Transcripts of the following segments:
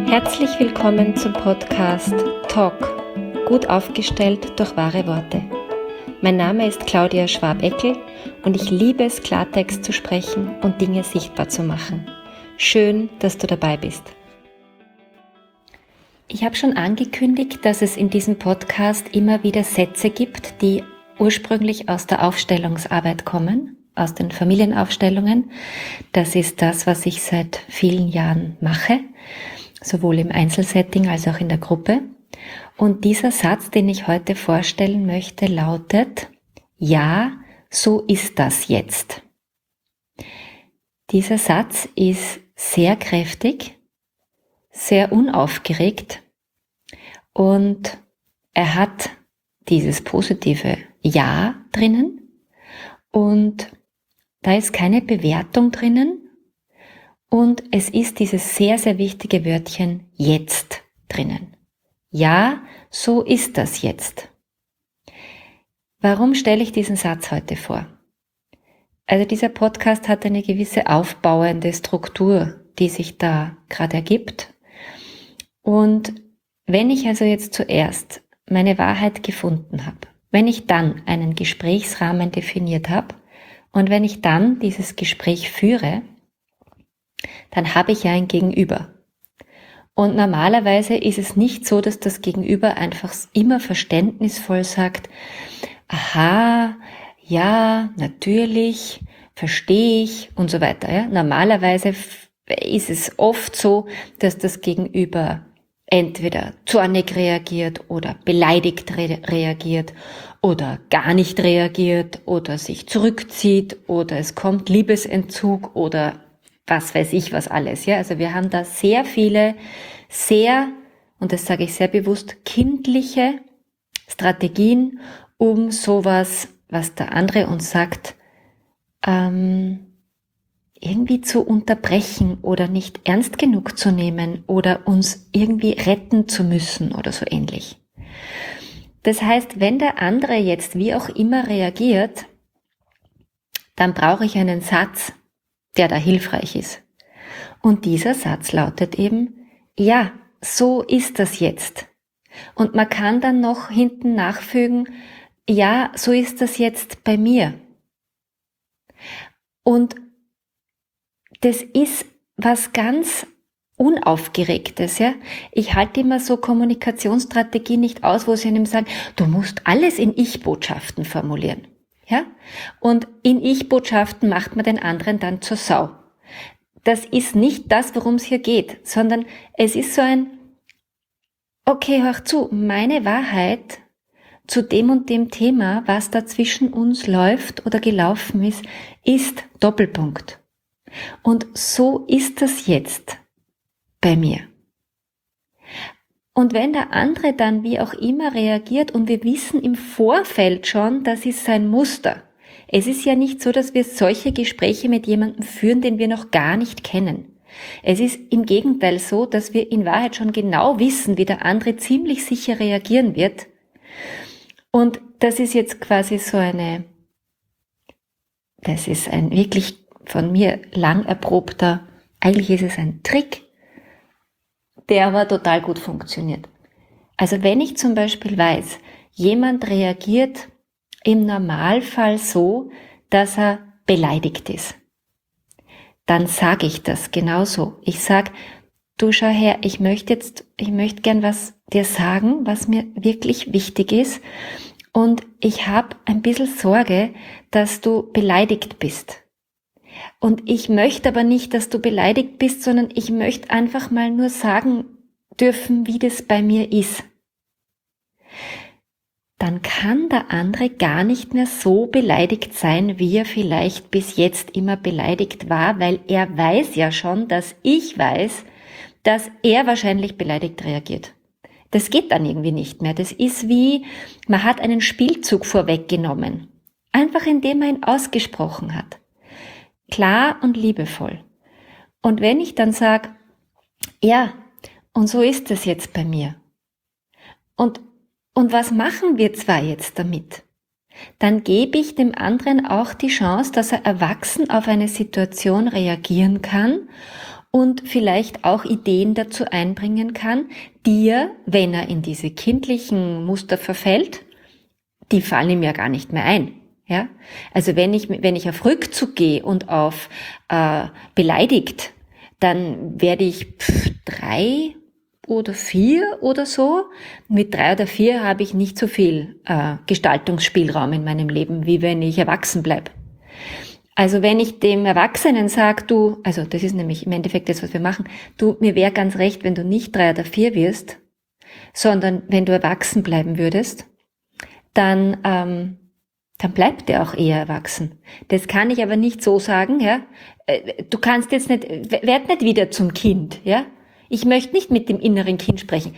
Herzlich willkommen zum Podcast Talk, gut aufgestellt durch wahre Worte. Mein Name ist Claudia Schwab-Eckel und ich liebe es, Klartext zu sprechen und Dinge sichtbar zu machen. Schön, dass du dabei bist. Ich habe schon angekündigt, dass es in diesem Podcast immer wieder Sätze gibt, die ursprünglich aus der Aufstellungsarbeit kommen, aus den Familienaufstellungen. Das ist das, was ich seit vielen Jahren mache, sowohl im Einzelsetting als auch in der Gruppe. Und dieser Satz, den ich heute vorstellen möchte, lautet: Ja, so ist das jetzt. Dieser Satz ist sehr kräftig, sehr unaufgeregt und er hat dieses positive Ja drinnen und da ist keine Bewertung drinnen und es ist dieses sehr, sehr wichtige Wörtchen jetzt drinnen. Ja, so ist das jetzt. Warum stelle ich diesen Satz heute vor? Also dieser Podcast hat eine gewisse aufbauende Struktur, die sich da gerade ergibt. Und wenn ich also jetzt zuerst meine Wahrheit gefunden habe, wenn ich dann einen Gesprächsrahmen definiert habe und wenn ich dann dieses Gespräch führe, dann habe ich ja ein Gegenüber. Und normalerweise ist es nicht so, dass das Gegenüber einfach immer verständnisvoll sagt: Aha, ja, natürlich, verstehe ich und so weiter. Ja? Normalerweise ist es oft so, dass das Gegenüber entweder zornig reagiert oder beleidigt reagiert oder gar nicht reagiert oder sich zurückzieht oder es kommt Liebesentzug oder was weiß ich was alles. Ja? Also wir haben da sehr viele, und das sage ich sehr bewusst, kindliche Strategien, um sowas, was der andere uns sagt, irgendwie zu unterbrechen oder nicht ernst genug zu nehmen oder uns irgendwie retten zu müssen oder so ähnlich. Das heißt, wenn der andere jetzt wie auch immer reagiert, dann brauche ich einen Satz, der da hilfreich ist. Und dieser Satz lautet eben: Ja, so ist das jetzt. Und man kann dann noch hinten nachfügen: Ja, so ist das jetzt bei mir. Und das ist was ganz Unaufgeregtes, ja. Ich halte immer so Kommunikationsstrategien nicht aus, wo sie einem sagen, du musst alles in Ich-Botschaften formulieren, ja. Und in Ich-Botschaften macht man den anderen dann zur Sau. Das ist nicht das, worum es hier geht, sondern es ist so ein: Okay, hör zu, meine Wahrheit zu dem und dem Thema, was da zwischen uns läuft oder gelaufen ist Doppelpunkt. Und so ist das jetzt bei mir. Und wenn der andere dann wie auch immer reagiert und wir wissen im Vorfeld schon, das ist sein Muster. Es ist ja nicht so, dass wir solche Gespräche mit jemandem führen, den wir noch gar nicht kennen. Es ist im Gegenteil so, dass wir in Wahrheit schon genau wissen, wie der andere ziemlich sicher reagieren wird. Und das ist jetzt quasi das ist ein wirklich von mir lang erprobter, eigentlich ist es ein Trick, der aber total gut funktioniert. Also wenn ich zum Beispiel weiß, jemand reagiert im Normalfall so, dass er beleidigt ist, dann sage ich das genauso. Ich sage: Du, schau her, ich möchte gern was dir sagen, was mir wirklich wichtig ist. Und ich habe ein bisschen Sorge, dass du beleidigt bist. Und ich möchte aber nicht, dass du beleidigt bist, sondern ich möchte einfach mal nur sagen dürfen, wie das bei mir ist. Dann kann der andere gar nicht mehr so beleidigt sein, wie er vielleicht bis jetzt immer beleidigt war, weil er weiß ja schon, dass ich weiß, dass er wahrscheinlich beleidigt reagiert. Das geht dann irgendwie nicht mehr. Das ist wie, man hat einen Spielzug vorweggenommen. Einfach indem man ihn ausgesprochen hat. Klar und liebevoll. Und wenn ich dann sage: Ja, und so ist es jetzt bei mir. Und was machen wir zwei jetzt damit? Dann gebe ich dem anderen auch die Chance, dass er erwachsen auf eine Situation reagieren kann und vielleicht auch Ideen dazu einbringen kann, die er, wenn er in diese kindlichen Muster verfällt, die fallen ihm ja gar nicht mehr ein. Ja? Also wenn ich auf Rückzug gehe und auf beleidigt, dann werde ich 3 oder 4 oder so. Mit 3 oder 4 habe ich nicht so viel Gestaltungsspielraum in meinem Leben, wie wenn ich erwachsen bleibe. Also wenn ich dem Erwachsenen sage, du, also das ist nämlich im Endeffekt das, was wir machen, du, mir wäre ganz recht, wenn du nicht 3 oder 4 wirst, sondern wenn du erwachsen bleiben würdest, dann bleibt der auch eher erwachsen. Das kann ich aber nicht so sagen, ja. Du kannst jetzt nicht, werd nicht wieder zum Kind, ja. Ich möchte nicht mit dem inneren Kind sprechen.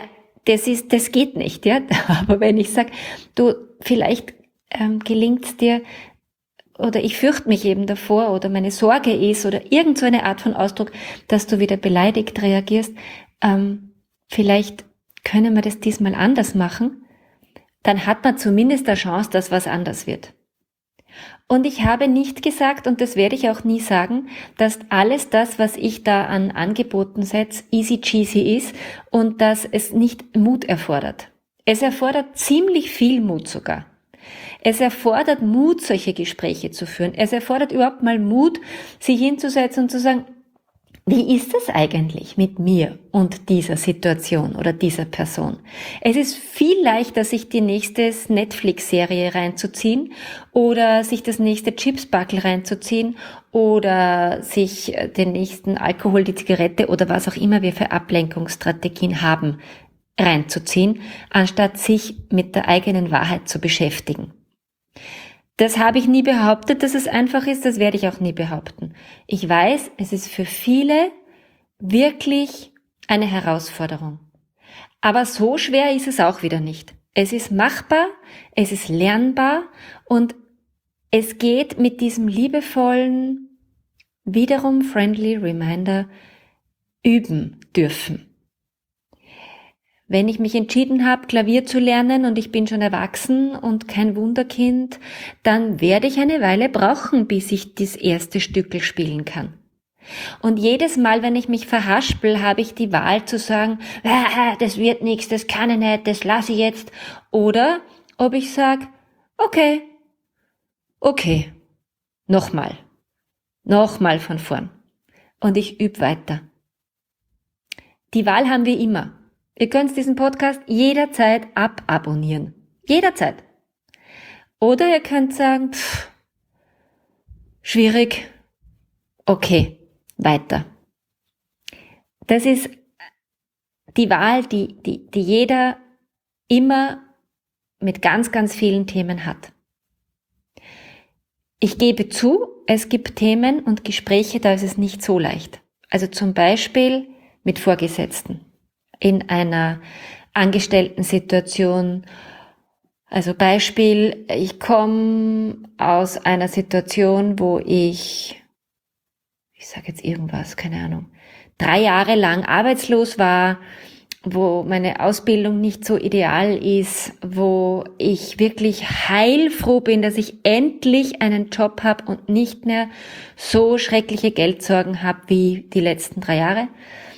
Das geht nicht, ja. Aber wenn ich sage, du, vielleicht gelingt's dir, oder ich fürchte mich eben davor, oder meine Sorge ist, oder irgend so eine Art von Ausdruck, dass du wieder beleidigt reagierst, vielleicht können wir das diesmal anders machen, dann hat man zumindest eine Chance, dass was anders wird. Und ich habe nicht gesagt, und das werde ich auch nie sagen, dass alles das, was ich da an Angeboten setze, easy cheesy ist und dass es nicht Mut erfordert. Es erfordert ziemlich viel Mut sogar. Es erfordert Mut, solche Gespräche zu führen. Es erfordert überhaupt mal Mut, sich hinzusetzen und zu sagen, wie ist es eigentlich mit mir und dieser Situation oder dieser Person? Es ist viel leichter, sich die nächste Netflix-Serie reinzuziehen oder sich das nächste Chipsbackel reinzuziehen oder sich den nächsten Alkohol, die Zigarette oder was auch immer wir für Ablenkungsstrategien haben, reinzuziehen, anstatt sich mit der eigenen Wahrheit zu beschäftigen. Das habe ich nie behauptet, dass es einfach ist, das werde ich auch nie behaupten. Ich weiß, es ist für viele wirklich eine Herausforderung. Aber so schwer ist es auch wieder nicht. Es ist machbar, es ist lernbar und es geht mit diesem liebevollen, wiederum friendly Reminder üben dürfen. Wenn ich mich entschieden habe, Klavier zu lernen und ich bin schon erwachsen und kein Wunderkind, dann werde ich eine Weile brauchen, bis ich das erste Stückel spielen kann. Und jedes Mal, wenn ich mich verhaspel, habe ich die Wahl zu sagen, das wird nichts, das kann ich nicht, das lasse ich jetzt. Oder ob ich sage, okay, nochmal von vorn. Und ich übe weiter. Die Wahl haben wir immer. Ihr könnt diesen Podcast jederzeit ababonnieren. Jederzeit. Oder ihr könnt sagen, schwierig, okay, weiter. Das ist die Wahl, die jeder immer mit ganz, ganz vielen Themen hat. Ich gebe zu, es gibt Themen und Gespräche, da ist es nicht so leicht. Also zum Beispiel mit Vorgesetzten. In einer Angestellten-Situation. Also Beispiel, ich komme aus einer Situation, wo ich sage jetzt irgendwas, keine Ahnung, 3 Jahre lang arbeitslos war, wo meine Ausbildung nicht so ideal ist, wo ich wirklich heilfroh bin, dass ich endlich einen Job habe und nicht mehr so schreckliche Geldsorgen habe wie die letzten 3 Jahre,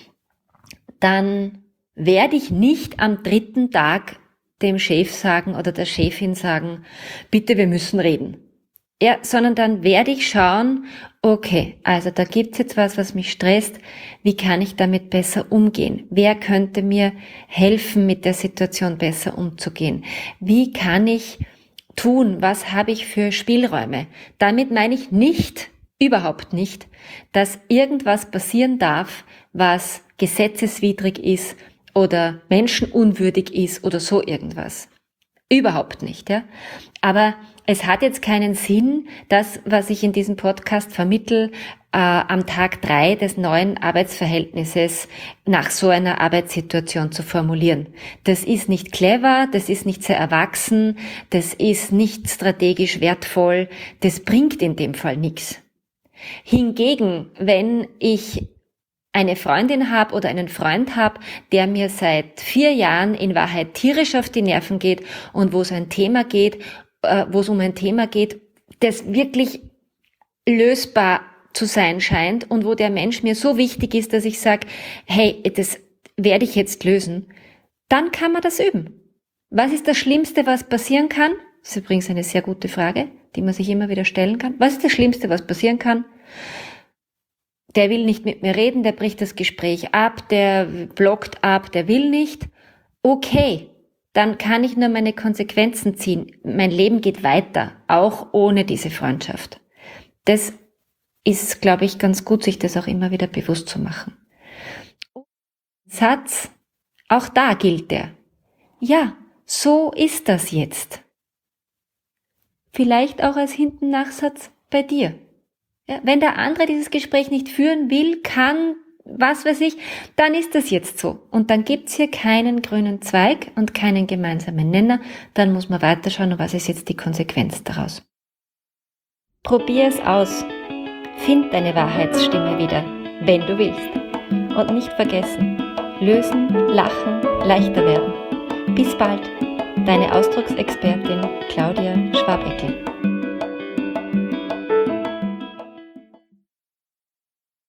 dann werde ich nicht am 3. Tag dem Chef sagen oder der Chefin sagen, bitte, wir müssen reden. Ja, sondern dann werde ich schauen, okay, also da gibt's jetzt was mich stresst, wie kann ich damit besser umgehen? Wer könnte mir helfen, mit der Situation besser umzugehen? Wie kann ich tun? Was habe ich für Spielräume? Damit meine ich nicht, überhaupt nicht, dass irgendwas passieren darf, was gesetzeswidrig ist oder menschenunwürdig ist oder so irgendwas. Überhaupt nicht, ja. Aber es hat jetzt keinen Sinn, das, was ich in diesem Podcast vermittel, am Tag 3 des neuen Arbeitsverhältnisses nach so einer Arbeitssituation zu formulieren. Das ist nicht clever, das ist nicht sehr erwachsen, das ist nicht strategisch wertvoll, das bringt in dem Fall nichts. Hingegen, wenn ich eine Freundin habe oder einen Freund habe, der mir seit 4 Jahren in Wahrheit tierisch auf die Nerven geht und wo es um ein Thema geht, das wirklich lösbar zu sein scheint und wo der Mensch mir so wichtig ist, dass ich sage, hey, das werde ich jetzt lösen, dann kann man das üben. Was ist das Schlimmste, was passieren kann? Das ist übrigens eine sehr gute Frage, die man sich immer wieder stellen kann. Was ist das Schlimmste, was passieren kann? Der will nicht mit mir reden, der bricht das Gespräch ab, der blockt ab, der will nicht. Okay, dann kann ich nur meine Konsequenzen ziehen. Mein Leben geht weiter, auch ohne diese Freundschaft. Das ist, glaube ich, ganz gut, sich das auch immer wieder bewusst zu machen. Satz, auch da gilt der. Ja, so ist das jetzt. Vielleicht auch als Hinten-Nachsatz bei dir. Ja, wenn der andere dieses Gespräch nicht führen will, kann, was weiß ich, dann ist das jetzt so. Und dann gibt's hier keinen grünen Zweig und keinen gemeinsamen Nenner. Dann muss man weiterschauen, und was ist jetzt die Konsequenz daraus. Probier es aus. Find deine Wahrheitsstimme wieder, wenn du willst. Und nicht vergessen, lösen, lachen, leichter werden. Bis bald, deine Ausdrucksexpertin Claudia Schwabeckel.